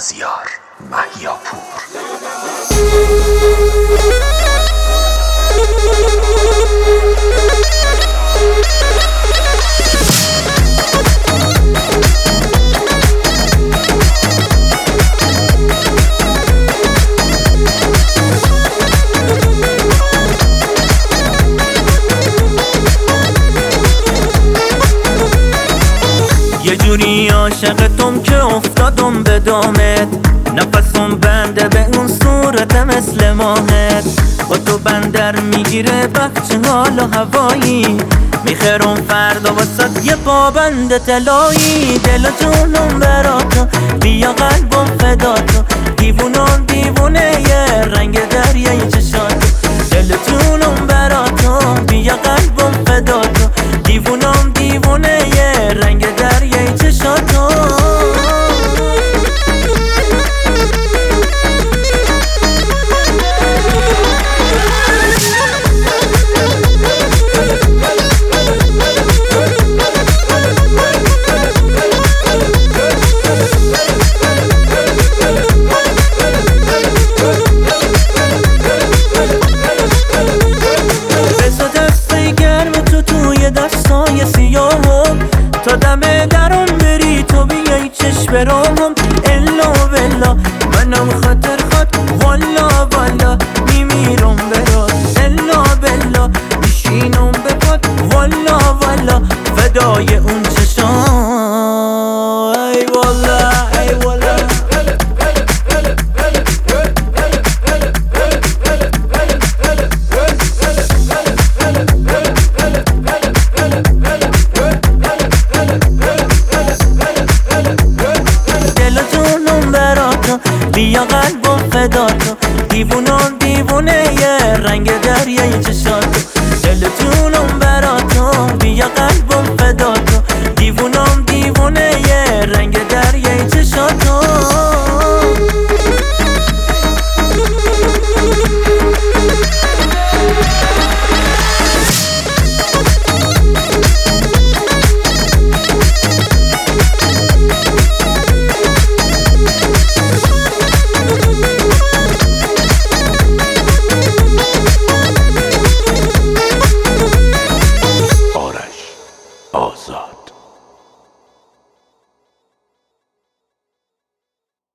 مازیار مهیاپور. یه جوری عاشقتم که افتادم به دامت، نفسم بنده به اون صورت مثل ماهت. با تو بندر میگیره بخش حال و هوایی، میخرم فردا واسد یه پابند طلایی. دل و جونم براتو، بیا قلبم فداتو، دیوونم دیوونه یه رنگ دریای چشاتو. دل و جونم براتو، بیا قلبم فداتو، دیوونم دیوونه یه رنگ دریای چشاتو. دستای سیاهم تا دم درون بری تو بیای چشم برامم. الا بلا منم خاطر والا والا میمیرم برات. الا بلا میشینم به پات والا والا فدای اون چشام. ای والا ای والا بیا قلبم فداتو، دیوونم دیوونه یه رنگ دریای چشاتو. دل جونم براتو، بیا قلبم